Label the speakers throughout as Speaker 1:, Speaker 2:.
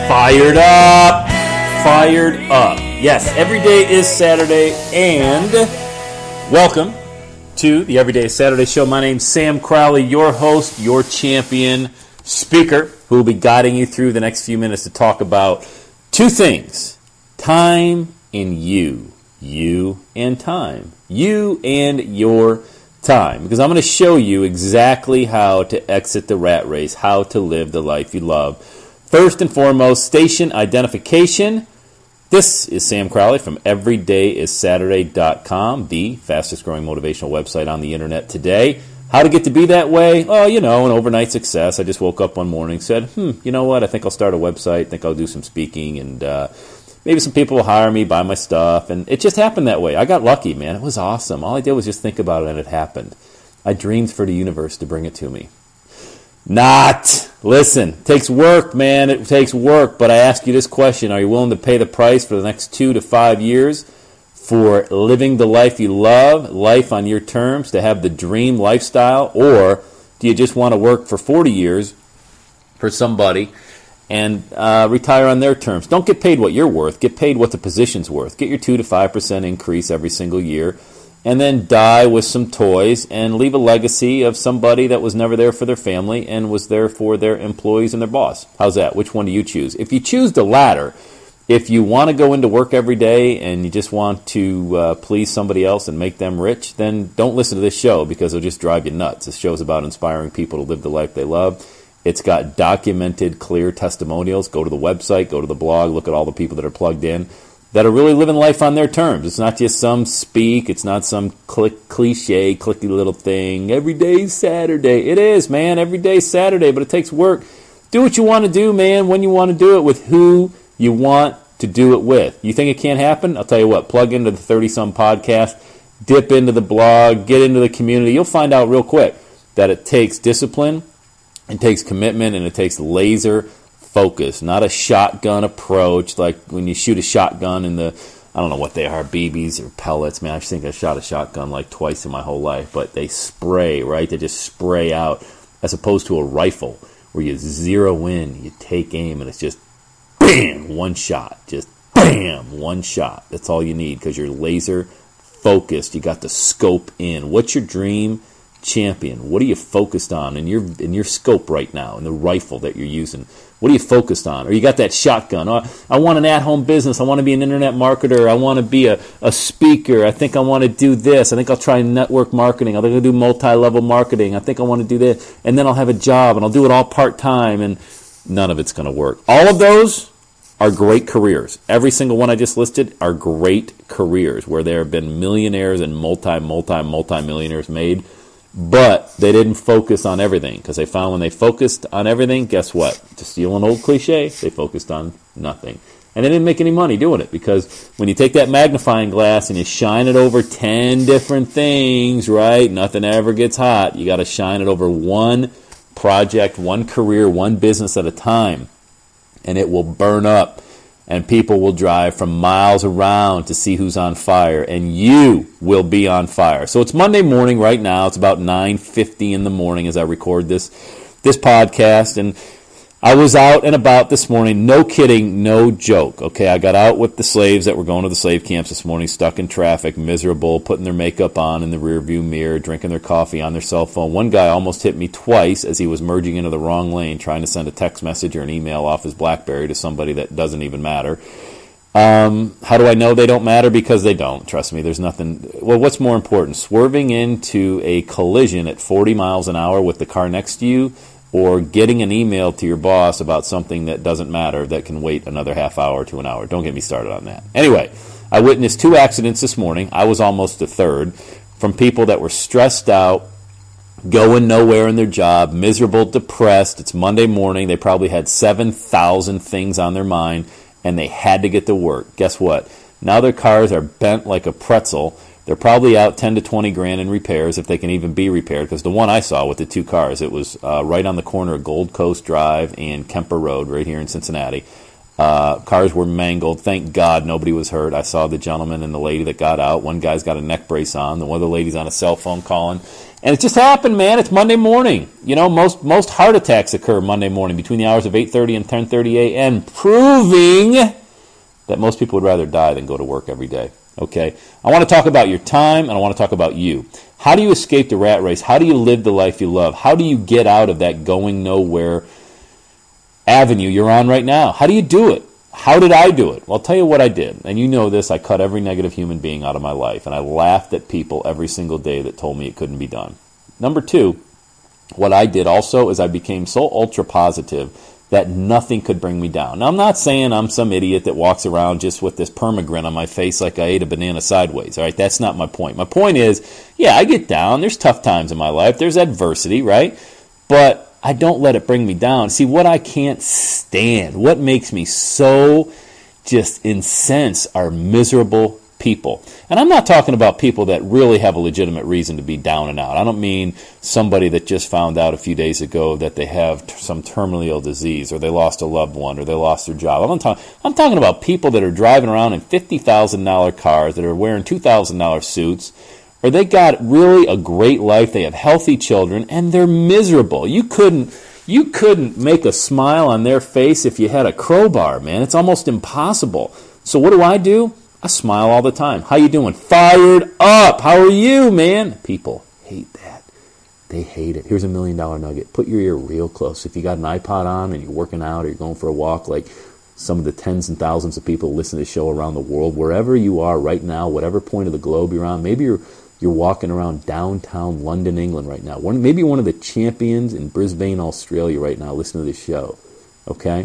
Speaker 1: Fired up! Fired up. Yes, every day is Saturday, and welcome to the Every Day is Saturday show. My name's Sam Crowley, your host, your champion speaker, who will be guiding you through the next few minutes to talk about two things: time and you. You and time. You and your time. Because I'm going to show you exactly how to exit the rat race, how to live the life you love. First and foremost, station identification. This is Sam Crowley from EverydayIsSaturday.com, the fastest growing motivational website on the internet today. How to get to be that way? Oh, an overnight success. I just woke up one morning, said, you know what? I think I'll start a website. I think I'll do some speaking, and maybe some people will hire me, buy my stuff. And it just happened that way. I got lucky, man. It was awesome. All I did was just think about it, and it happened. I dreamed for the universe to bring it to me. Listen, it takes work, man. It takes work. But I ask you this question. Are you willing to pay the price for the next 2 to 5 years for living the life you love, life on your terms, to have the dream lifestyle? Or do you just want to work for 40 years for somebody and retire on their terms? Don't get paid what you're worth. Get paid what the position's worth. Get your 2 to 5% increase every single year, and then die with some toys and leave a legacy of somebody that was never there for their family and was there for their employees and their boss. How's that? Which one do you choose? If you choose the latter, if you want to go into work every day and you just want to please somebody else and make them rich, then don't listen to this show, because it'll just drive you nuts. This show is about inspiring people to live the life they love. It's got documented, cliche testimonials. Go to the website, go to the blog, look at all the people that are plugged in that are really living life on their terms. It's not just some speak. It's not some cliche, clicky little thing. Every day's Saturday. It is, man. Every day's Saturday, but it takes work. Do what you want to do, man, when you want to do it, with who you want to do it with. You think it can't happen? I'll tell you what. Plug into the 30-some podcast. Dip into the blog. Get into the community. You'll find out real quick that it takes discipline, it takes commitment, and it takes laser focus, not a shotgun approach, like when you shoot a shotgun in the, I don't know what they are, BBs or pellets. Man, I think I shot a shotgun like twice in my whole life, but they spray, right? They just spray out, as opposed to a rifle where you zero in, you take aim, and it's just bam, one shot, just bam, one shot. That's all you need, because you're laser focused. You got the scope in. What's your dream champion? What are you focused on in your scope right now, in the rifle that you're using? What are you focused on? Or you got that shotgun. Oh, I want an at-home business. I want to be an internet marketer. I want to be a speaker. I think I want to do this. I think I'll try network marketing. I think I'll do multi-level marketing. I think I want to do this. And then I'll have a job, and I'll do it all part-time, and none of it's going to work. All of those are great careers. Every single one I just listed are great careers where there have been millionaires and multi-millionaires made. But they didn't focus on everything, because they found when they focused on everything, guess what? To steal an old cliche, they focused on nothing. And they didn't make any money doing it, because when you take that magnifying glass and you shine it over 10 different things, right, nothing ever gets hot. You got to shine it over one project, one career, one business at a time, and it will burn up. And people will drive from miles around to see who's on fire, and you will be on fire. So it's Monday morning right now. It's about 9:50 in the morning as I record this podcast, and I was out and about this morning. No kidding, no joke. Okay, I got out with the slaves that were going to the slave camps this morning, stuck in traffic, miserable, putting their makeup on in the rearview mirror, drinking their coffee on their cell phone. One guy almost hit me twice as he was merging into the wrong lane, trying to send a text message or an email off his BlackBerry to somebody that doesn't even matter. How do I know they don't matter? Because they don't. Trust me, there's nothing. Well, what's more important, swerving into a collision at 40 miles an hour with the car next to you, or getting an email to your boss about something that doesn't matter, that can wait another half hour to an hour? Don't get me started on that. Anyway, I witnessed 2 accidents this morning. I was almost the third, from people that were stressed out, going nowhere in their job, miserable, depressed. It's Monday morning. They probably had 7,000 things on their mind, and they had to get to work. Guess what? Now their cars are bent like a pretzel. They're probably out 10 to 20 grand in repairs, if they can even be repaired, because the one I saw with the 2 cars, it was right on the corner of Gold Coast Drive and Kemper Road right here in Cincinnati. Cars were mangled. Thank God nobody was hurt. I saw the gentleman and the lady that got out. One guy's got a neck brace on. The other lady's on a cell phone calling. And it just happened, man. It's Monday morning. You know, most heart attacks occur Monday morning between the hours of 8:30 and 10:30 a.m., proving that most people would rather die than go to work every day. Okay? I want to talk about your time, and I want to talk about you. How do you escape the rat race? How do you live the life you love? How do you get out of that going nowhere avenue you're on right now? How do you do it? How did I do it? Well, I'll tell you what I did. And you know this, I cut every negative human being out of my life, and I laughed at people every single day that told me it couldn't be done. Number two, what I did also is I became so ultra positive that nothing could bring me down. Now, I'm not saying I'm some idiot that walks around just with this permagrin on my face like I ate a banana sideways. All right, that's not my point. My point is, yeah, I get down. There's tough times in my life. There's adversity, right? But I don't let it bring me down. See, what I can't stand, what makes me so just incensed are miserable people. And I'm not talking about people that really have a legitimate reason to be down and out. I don't mean somebody that just found out a few days ago that they have some terminally ill disease, or they lost a loved one, or they lost their job. I'm talking about people that are driving around in $50,000 cars, that are wearing $2,000 suits, or they got really a great life, they have healthy children, and they're miserable. You couldn't make a smile on their face if you had a crowbar, man. It's almost impossible. So what do? I smile all the time. How you doing? Fired up. How are you, man? People hate that. They hate it. Here's $1 million nugget. Put your ear real close. If you got an iPod on and you're working out or you're going for a walk, like some of the tens and thousands of people who listen to the show around the world, wherever you are right now, whatever point of the globe you're on, maybe you're walking around downtown London, England right now. Maybe one of the champions in Brisbane, Australia right now listening to this show. Okay?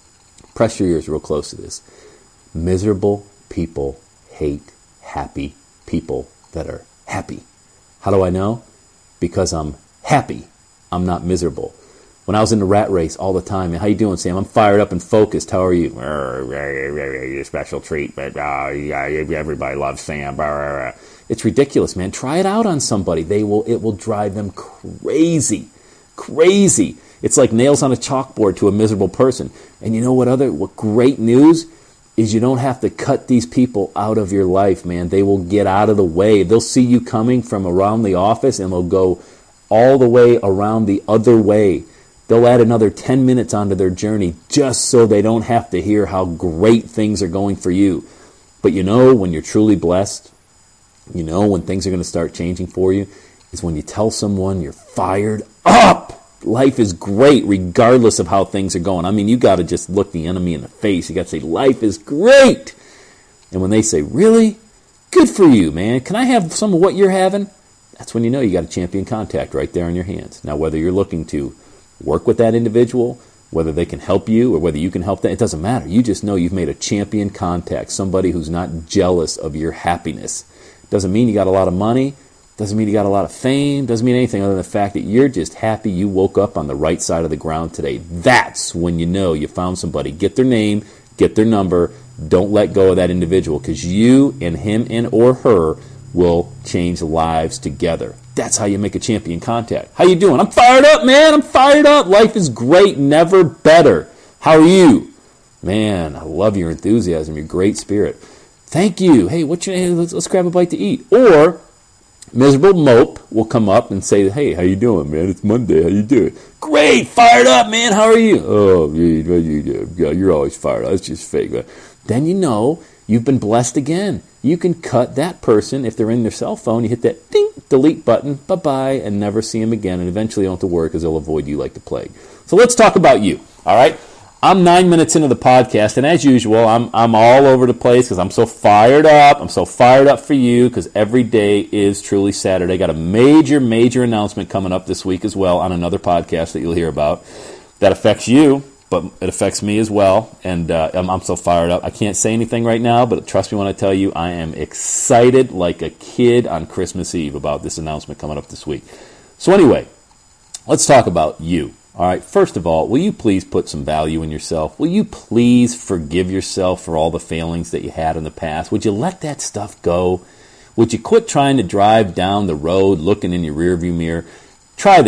Speaker 1: Press your ears real close to this. Miserable people hate happy people that are happy. How do I know? Because I'm happy. I'm not miserable. When I was in the rat race all the time, how you doing, Sam? I'm fired up and focused. How are you? You're a special treat, but everybody loves Sam. It's ridiculous, man. Try it out on somebody. It will drive them crazy. Crazy. It's like nails on a chalkboard to a miserable person. And you know what great news is? You don't have to cut these people out of your life, man. They will get out of the way. They'll see you coming from around the office, and they'll go all the way around the other way. They'll add another 10 minutes onto their journey just so they don't have to hear how great things are going for you. But you know when you're truly blessed, you know when things are going to start changing for you, is when you tell someone you're fired up. Life is great regardless of how things are going. I mean, you got to just look the enemy in the face. You got to say, life is great. And when they say, really? Good for you, man. Can I have some of what you're having? That's when you know you got a champion contact right there in your hands. Now, whether you're looking to work with that individual, whether they can help you or whether you can help them, it doesn't matter. You just know you've made a champion contact, somebody who's not jealous of your happiness. Doesn't mean you got a lot of money. Doesn't mean you got a lot of fame. Doesn't mean anything other than the fact that you're just happy you woke up on the right side of the ground today. That's when you know you found somebody. Get their name, get their number. Don't let go of that individual, because you and him and or her will change lives together. That's how you make a champion contact. How you doing? I'm fired up, man. I'm fired up. Life is great. Never better. How are you? Man, I love your enthusiasm, your great spirit. Thank you. Hey, let's grab a bite to eat. Or miserable mope will come up and say, hey, how you doing, man? It's Monday. How you doing? Great. Fired up, man. How are you? Oh, yeah, you're always fired up. It's just fake. Then you know you've been blessed again. You can cut that person. If they're in their cell phone, you hit that ding, delete button, bye-bye, and never see them again. And eventually you don't have to worry because they'll avoid you like the plague. So let's talk about you, all right? I'm 9 minutes into the podcast, and as usual, I'm all over the place because I'm so fired up. I'm so fired up for you because every day is truly Saturday. Got a major announcement coming up this week as well on another podcast that you'll hear about that affects you, but it affects me as well, and I'm so fired up. I can't say anything right now, but trust me when I tell you, I am excited like a kid on Christmas Eve about this announcement coming up this week. So anyway, let's talk about you. All right, first of all, will you please put some value in yourself? Will you please forgive yourself for all the failings that you had in the past? Would you let that stuff go? Would you quit trying to drive down the road looking in your rearview mirror? Try this.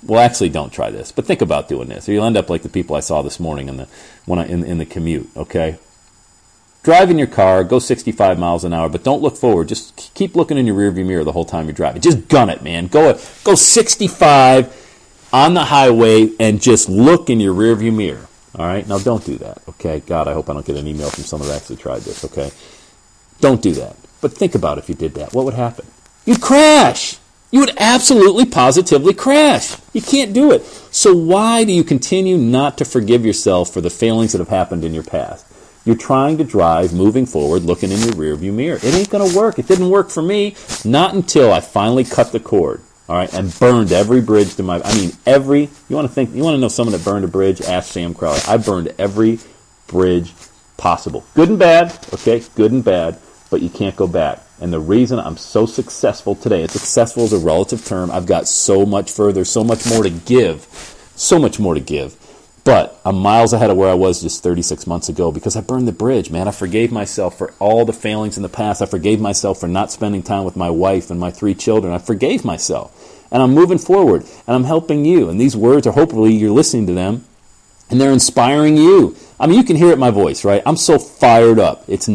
Speaker 1: Well, actually, don't try this, but think about doing this, or you'll end up like the people I saw this morning in the commute. Okay, drive in your car, go 65 miles an hour, but don't look forward. Just keep looking in your rearview mirror the whole time you're driving. Just gun it, man. Go 65 on the highway and just look in your rearview mirror. All right, now don't do that. Okay, God, I hope I don't get an email from someone who actually tried this. Okay, don't do that. But think about if you did that, what would happen? You'd crash. You would absolutely, positively crash. You can't do it. So why do you continue not to forgive yourself for the failings that have happened in your past? You're trying to drive, moving forward, looking in your rearview mirror. It ain't going to work. It didn't work for me. Not until I finally cut the cord, all right, and burned every bridge to my... you want to know someone that burned a bridge? Ask Sam Crowley. I burned every bridge possible. Good and bad, okay? Good and bad, but you can't go back. And the reason I'm so successful today, and successful is a relative term, I've got so much further, so much more to give, but I'm miles ahead of where I was just 36 months ago because I burned the bridge, man. I forgave myself for all the failings in the past. I forgave myself for not spending time with my wife and my 3 children. I forgave myself. And I'm moving forward, and I'm helping you. And these words are, hopefully, you're listening to them, and they're inspiring you. You can hear it in my voice, right? I'm so fired up. It's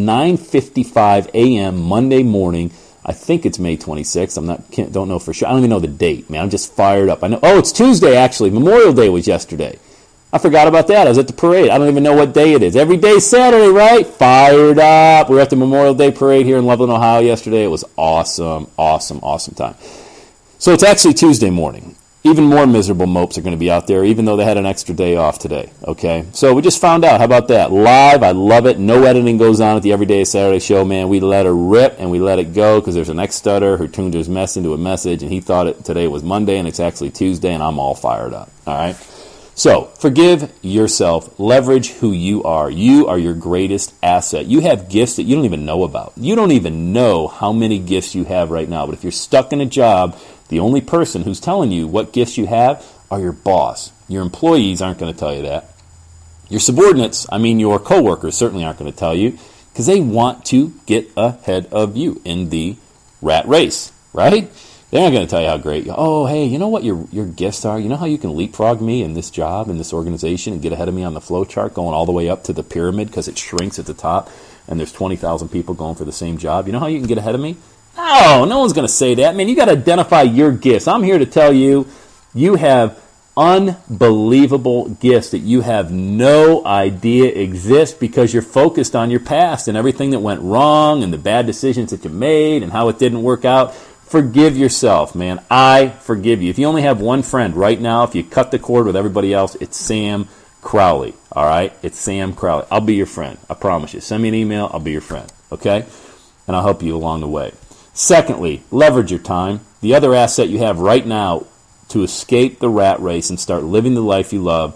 Speaker 1: 9:55 a.m. Monday morning. I think it's May 26th. Don't know for sure. I don't even know the date, man. I'm just fired up. I know. Oh, it's Tuesday, actually. Memorial Day was yesterday. I forgot about that. I was at the parade. I don't even know what day it is. Every day's Saturday, right? Fired up. We were at the Memorial Day parade here in Loveland, Ohio yesterday. It was awesome, awesome, awesome time. So it's actually Tuesday morning. Even more miserable mopes are going to be out there, even though they had an extra day off today, okay? So we just found out. How about that? Live, I love it. No editing goes on at the Everyday Saturday show, man. We let her rip, and we let it go because there's an ex-stutter who tuned his mess into a message, and he thought today was Monday, and it's actually Tuesday, and I'm all fired up, all right? So forgive yourself. Leverage who you are. You are your greatest asset. You have gifts that you don't even know about. You don't even know how many gifts you have right now, but if you're stuck in a job, the only person who's telling you what gifts you have are your boss. Your employees aren't going to tell you that. Your subordinates, your coworkers, certainly aren't going to tell you because they want to get ahead of you in the rat race, right? They're not going to tell you how great you are. Oh, hey, you know what your gifts are? You know how you can leapfrog me in this job, in this organization, and get ahead of me on the flow chart going all the way up to the pyramid because it shrinks at the top and there's 20,000 people going for the same job? You know how you can get ahead of me? No one's going to say that. Man, you got to identify your gifts. I'm here to tell you, you have unbelievable gifts that you have no idea exist because you're focused on your past and everything that went wrong and the bad decisions that you made and how it didn't work out. Forgive yourself, man. I forgive you. If you only have one friend right now, if you cut the cord with everybody else, it's Sam Crowley, all right? It's Sam Crowley. I'll be your friend. I promise you. Send me an email. I'll be your friend, okay? And I'll help you along the way. Secondly, leverage your time. The other asset you have right now to escape the rat race and start living the life you love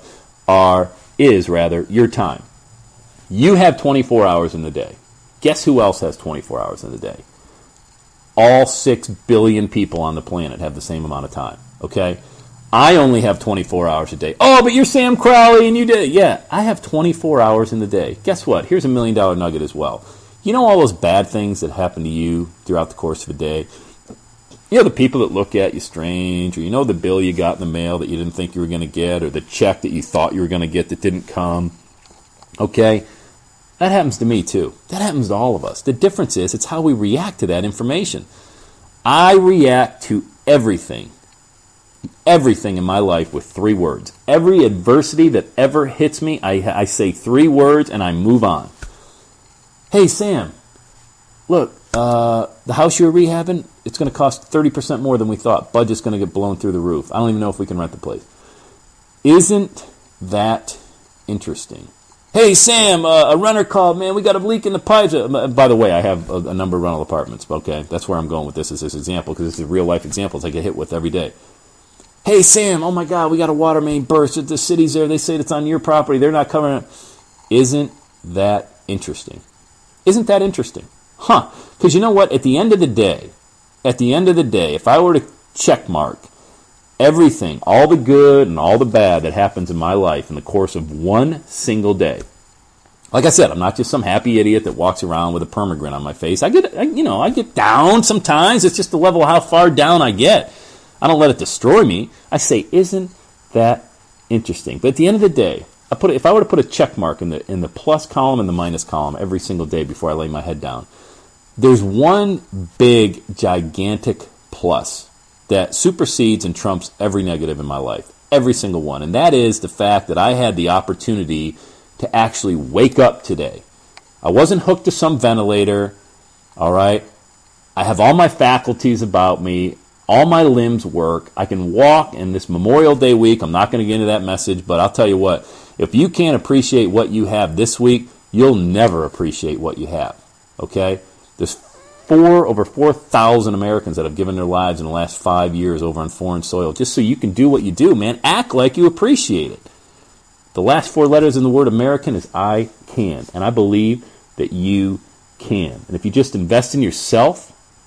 Speaker 1: is your time. You have 24 hours in the day. Guess who else has 24 hours in the day? All 6 billion people on the planet have the same amount of time, okay? I only have 24 hours a day. Oh, but you're Sam Crowley and you did it. Yeah, I have 24 hours in the day. Guess what? Here's $1 million nugget as well. You know all those bad things that happen to you throughout the course of a day? You know the people that look at you strange, or you know the bill you got in the mail that you didn't think you were going to get, or the check that you thought you were going to get that didn't come, okay? That happens to me too. That happens to all of us. The difference is it's how we react to that information. I react to everything in my life with 3 words. Every adversity that ever hits me, I say 3 words and I move on. Hey, Sam, look, the house you're rehabbing, it's going to cost 30% more than we thought. Budget's going to get blown through the roof. I don't even know if we can rent the place. Isn't that interesting? Hey, Sam, a renter called, man, we got a leak in the pipes. By the way, I have a number of rental apartments, okay? That's where I'm going with this example, because it's the real-life examples I get hit with every day. Hey, Sam, oh, my God, we got a water main burst. The city's there. They say it's on your property. They're not covering it. Isn't that interesting? Isn't that interesting? Because you know what? At the end of the day, if I were to check mark everything, all the good and all the bad that happens in my life in the course of one single day, like I said, I'm not just some happy idiot that walks around with a permagrin on my face. I get down sometimes. It's just the level of how far down I get. I don't let it destroy me. I say, isn't that interesting? But at the end of the day, if I were to put a check mark in the plus column and the minus column every single day before I lay my head down, there's one big, gigantic plus that supersedes and trumps every negative in my life, every single one. And that is the fact that I had the opportunity to actually wake up today. I wasn't hooked to some ventilator, all right? I have all my faculties about me. All my limbs work. I can walk. In this Memorial Day week, I'm not going to get into that message, but I'll tell you what, if you can't appreciate what you have this week, you'll never appreciate what you have, okay? There's over 4,000 Americans that have given their lives in the last 5 years over on foreign soil. Just so you can do what you do, man, act like you appreciate it. The last 4 letters in the word American is I can, and I believe that you can. And if you just invest in yourself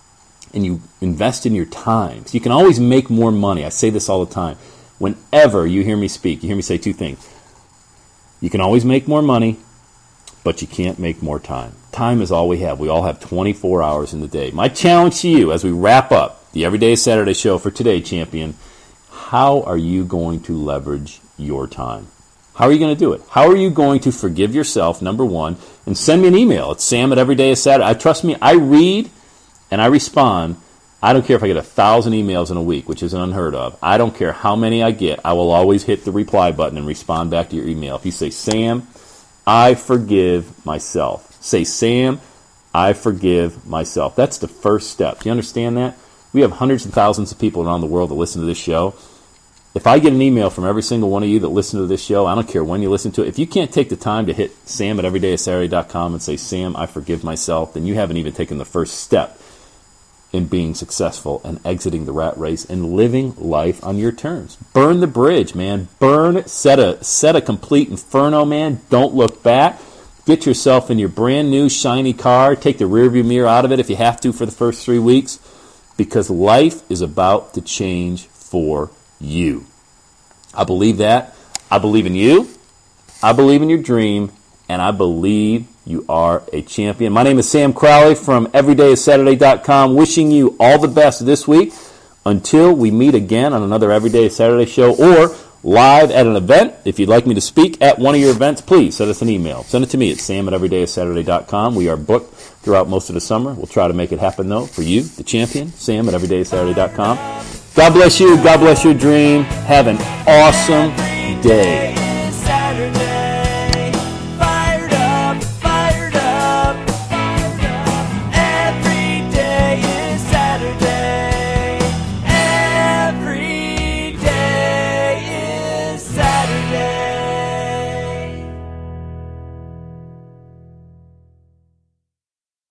Speaker 1: and you invest in your time, so you can always make more money. I say this all the time. Whenever you hear me speak, you hear me say 2 things. You can always make more money, but you can't make more time. Time is all we have. We all have 24 hours in the day. My challenge to you as we wrap up the Everyday Saturday show for today, champion, how are you going to leverage your time? How are you going to do it? How are you going to forgive yourself, number one, and send me an email. It's sam@everydayissaturday. Trust me, I read and I respond. I don't care if I get 1,000 emails in a week, which isn't unheard of. I don't care how many I get. I will always hit the reply button and respond back to your email. If you say, Sam, I forgive myself. Say, Sam, I forgive myself. That's the first step. Do you understand that? We have hundreds of thousands of people around the world that listen to this show. If I get an email from every single one of you that listen to this show, I don't care when you listen to it. If you can't take the time to hit sam@everydayissaturday.com and say, Sam, I forgive myself, then you haven't even taken the first step in being successful and exiting the rat race and living life on your terms. Burn the bridge, man. Set a complete inferno, man. Don't look back. Get yourself in your brand new shiny car. Take the rearview mirror out of it if you have to for the first 3 weeks, because life is about to change for you. I believe that. I believe in you. I believe in your dream, and I believe you are a champion. My name is Sam Crowley from everydayissaturday.com, wishing you all the best this week until we meet again on another Everyday Saturday show or live at an event. If you'd like me to speak at one of your events, please send us an email. Send it to me at sam@everydayissaturday.com. We are booked throughout most of the summer. We'll try to make it happen, though, for you, the champion, sam@everydayissaturday.com. God bless you. God bless your dream. Have an awesome day.